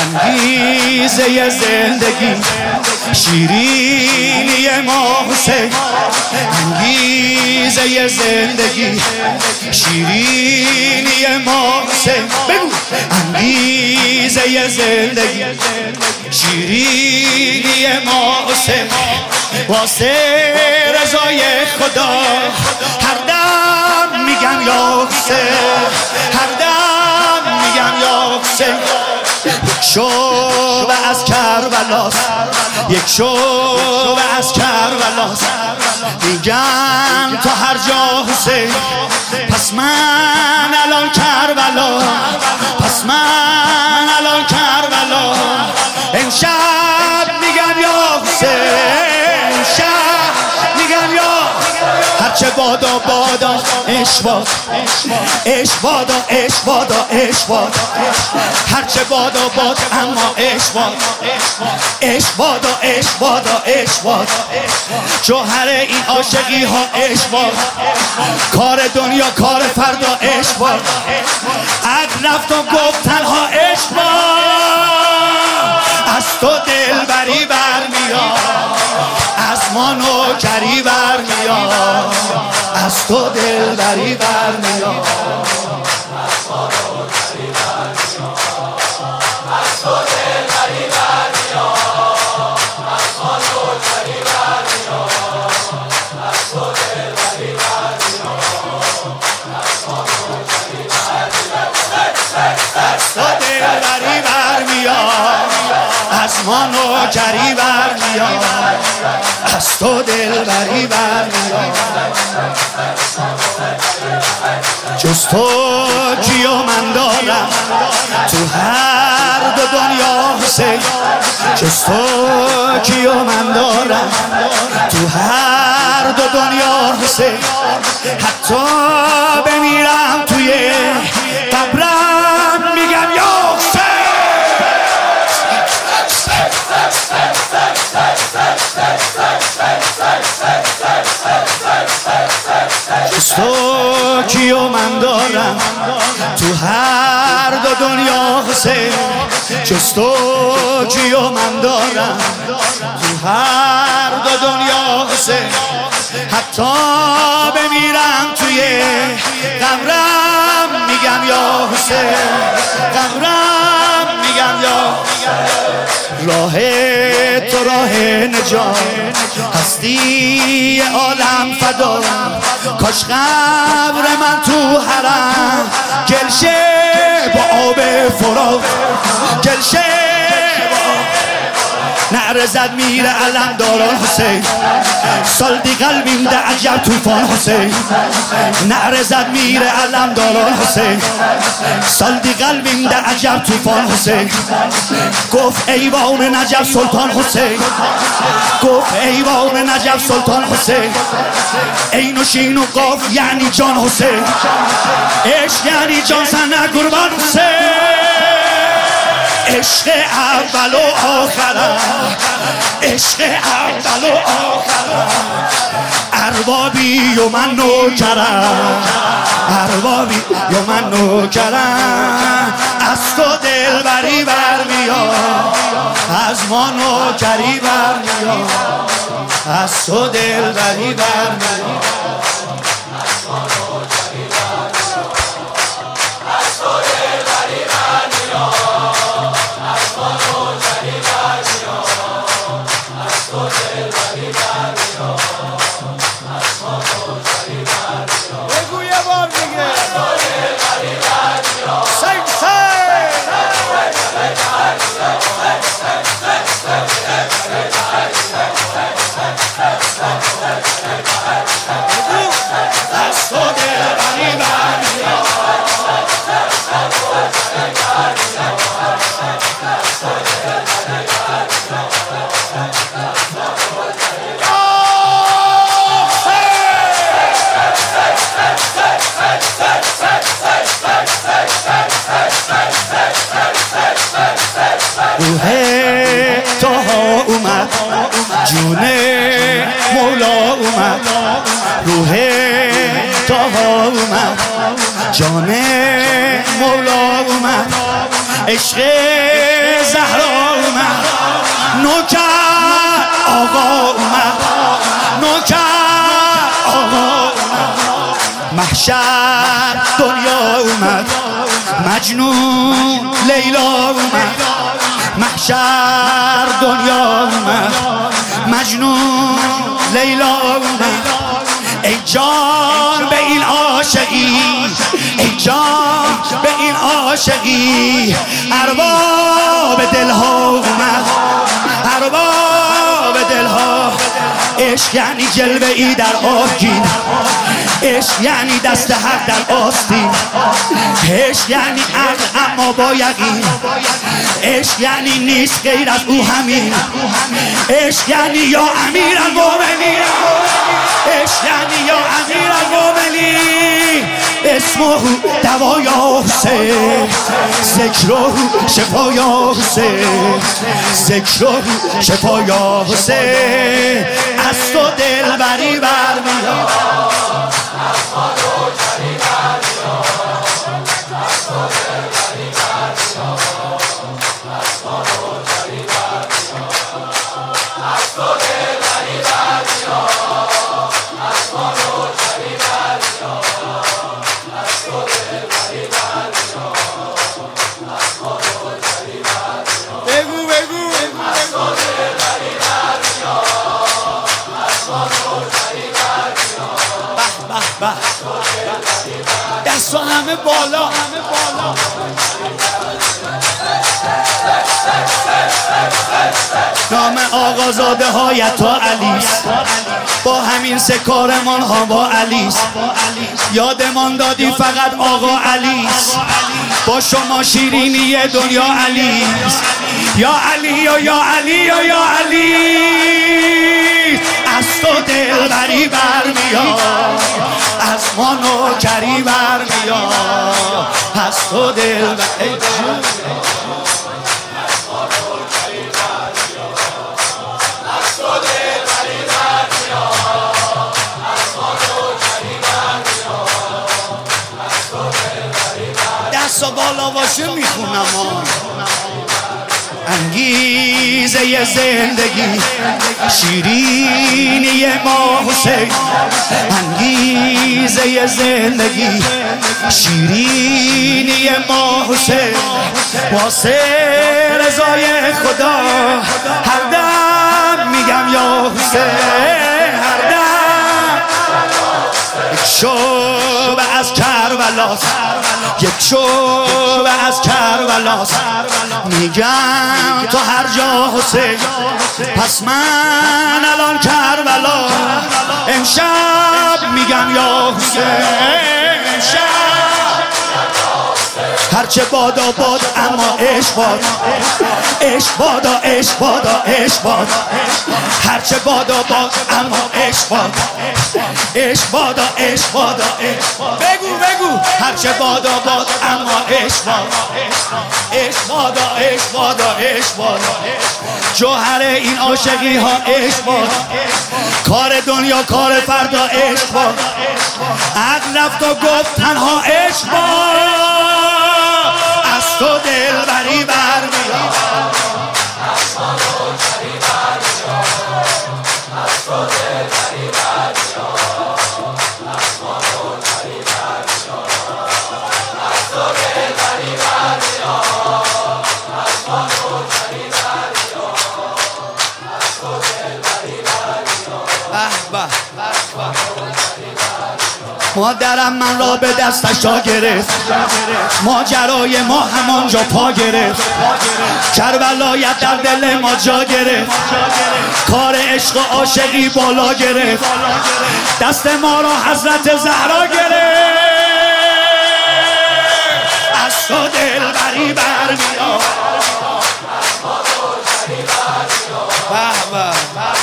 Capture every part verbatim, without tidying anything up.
انگیزه زندگی، شیرینی ما حسین. انگیزه زندگی، شیرینی ما حسین. بگو انگیزه زندگی، شیرینی ما حسین. واسه رضای خدا هر دم میگم یا حسین، هر دم میگم یا حسین. یک شعبه از کربلاست، یک شعبه از کربلاست. میگن تا هر جا حسین، پس من الان کربلا، پس من الان کربلا. امشب میگم یا حسین، امشب میگم یا هرچه بادا بادا عشق باد، عشق بادا عشق بادا عشق باد. هرچه بادا باد اما عشق باد، عشق بادا عشق بادا عشق باد. جوهر این عاشقی ها عشق باد، کار دنیا کار فردا عشق باد. عقل رفت و گفت تنها عشق باد. از تو دلبری برمیاد، از ما نوکری برمیاد، از تو دلبری برمیاد، از ما نوکری برمیاد، از تو دلبری برمیاد، از ما نوکری برمیاد، از تو دلبری برمیاد، از ما نوکری برمیاد، از تو دلبری برمیاد، از ما نوکری برمیاد، از تو دلبری برمیاد. جز تو کیو من دارم تو هر دو دنیا حسین، جز تو کیو من دارم تو هر دو دنیا حسین. حتی بمیرم توی قبرم میگم یا حسین. جز تو کیو من دارم تو هر دو دنیا حسین، جز تو کیو من دارم تو هر دو دنیا حسین. حتی بمیرم توی قبرم میگم یا حسین، قبرم میگم یا. راه تو راه نجات، هستی عالم فدا. کاش قبر من تو حرم گلشه با آب فرات، گلشه نعره زد میره علم داران حسین. سال دی قلبیم ده عجب توفان حسین. نعره زد میره علم داران حسین. سال دی قلبیم ده عجب توفان حسین. گفت ایوان نجف سلطان حسین، گفت ایوان نجف سلطان حسین. عین و شین و قاف یعنی جان حسین، عشق یعنی جان سنه قربان حسین. عشق اول و آخره، عشق اول و آخره. اربابی و من نوکرم، اربابی و من نوکرم. از تو دلبری برمیاد، از ما نوکری برمیاد، از تو دلبری برمیاد، از ما نوکری برمیاد، از تو دلبری برمیاد، از ما نوکری برمیاد، از تو دلبری برمیاد، از ما نوکری برمیاد. بگو یه بار دیگه. از تو دلبری برمیاد. سنگ سنگ. از تو دلبری برمیاد. روح تاها اومد، جون مولا اومد. روح تاها اومد، جان مولا اومد. عشق زهرا اومد، نوکر آقا اومد، نوکر آقا اومد، محشر دنیا اومد، مجنون لیلا اومد، محشر دنیا اومد، مجنون لیلا اومد. ای جان به این عاشقی، ای جان به این عاشقی، ارباب دلها اومد، ارباب دلها. عشق یعنی جلوه ای در آبگین، عشق یعنی دست حق در آستین، عشق یعنی عقل اما با یقین، عشق یعنی نیست غیر از او همین، عشق یعنی یا امیر المؤمنین، عشق یعنی یا امیر المؤمنین. اسمه دوا یا حسین، ذکره شفا یا حسین، ذکره شفا یا حسین. از تو دلبری برمیاد، دست همه بالا، همه بالا. نام آقازاده های تا علیست، با همین سه کارمان ها با علیست. یادمان دادی فقط آقا علیست، با شما شیرینی دنیا علیست. یا علی یا یا علی یا یا علی، از تو دلبری برمیاد، از ما نوکری برمیاد، از تو دلبری دست بالا باشه میخونم. انگیزه زندگی شیرینی ما حسین، انگیزه زندگی شیرینی ما حسین. واسه رضای خدا هر دم میگم یا حسین، هر دم. یک شعبه از کربلاست، یک شعبه از کربلاست، میگم تو هر جا حسین. پس من الان کربلا، امشب میگم یا حسین، امشب هرچه بادا باد اما عشق باد، عشق بادا عشق بادا عشق باد، هرچه بادا باد اما عشق باد، عشق بادا عشق بادا عشق باد. بگو بگو هرچه بادا باد اما عشق باد، عشق بادا عشق بادا عشق باد. جوهر این عاشقی ها عشق باد، کار دنیا کار فردا عشق باد. عقل رفت و گفت تنها عشق باد، از تو دلبری برمیاد، از ما نوکری برمیاد، از تو دلبری برمیاد، از ما نوکری برمیاد، از تو دلبری برمیاد، از ما نوکری برمیاد، از تو دلبری برمیاد. به به مادرم من را به دستش جا گرفت، ماجرای ما همانجا پا گرفت، کربلایت در دل ما جا گرفت، کار عشق و عاشقی بالا گرفت، دست ما را حضرت زهرا گرفت. از تو دلبری برمیاد، به به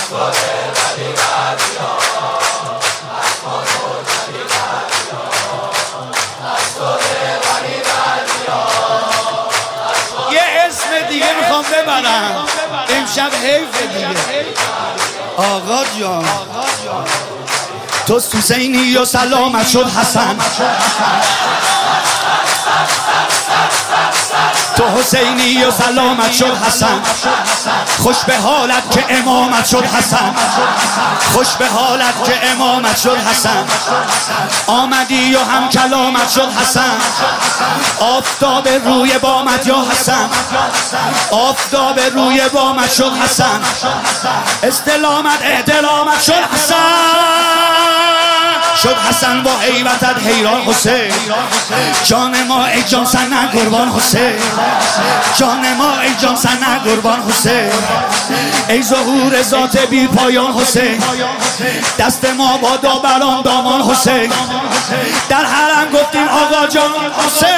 دیگه میخوام ببرم امشب، حیف دیگه. آقا جان تو حسینی و سلامت شد حسن، تو حسینی و سلامت شد حسن، خوش به حالت که امامت شد حسن، خوش به حالت که امامت شد حسن، آمدی و هم کلامت شد حسن، آفتاب روی بامت یا حسن، آفتاب روی بامت شد حسن، استلامت احترامت شد حسن، شد حسن با حیبتت حیران حسین، جان ما ای جان سنه قربان حسین، جان ما ای جان سنه قربان حسین، ای ظهور ذات بی پایان حسین، دست ما با داوران دامان حسین، در حرم گفتیم آقا جان حسین،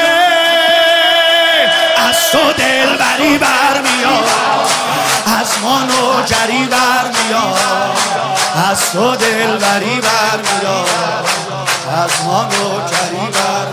از تو دلبری برمیاد، از ما نوجری برمیاد، از تو دلبری برمیاد، از ما نوجری برمیاد.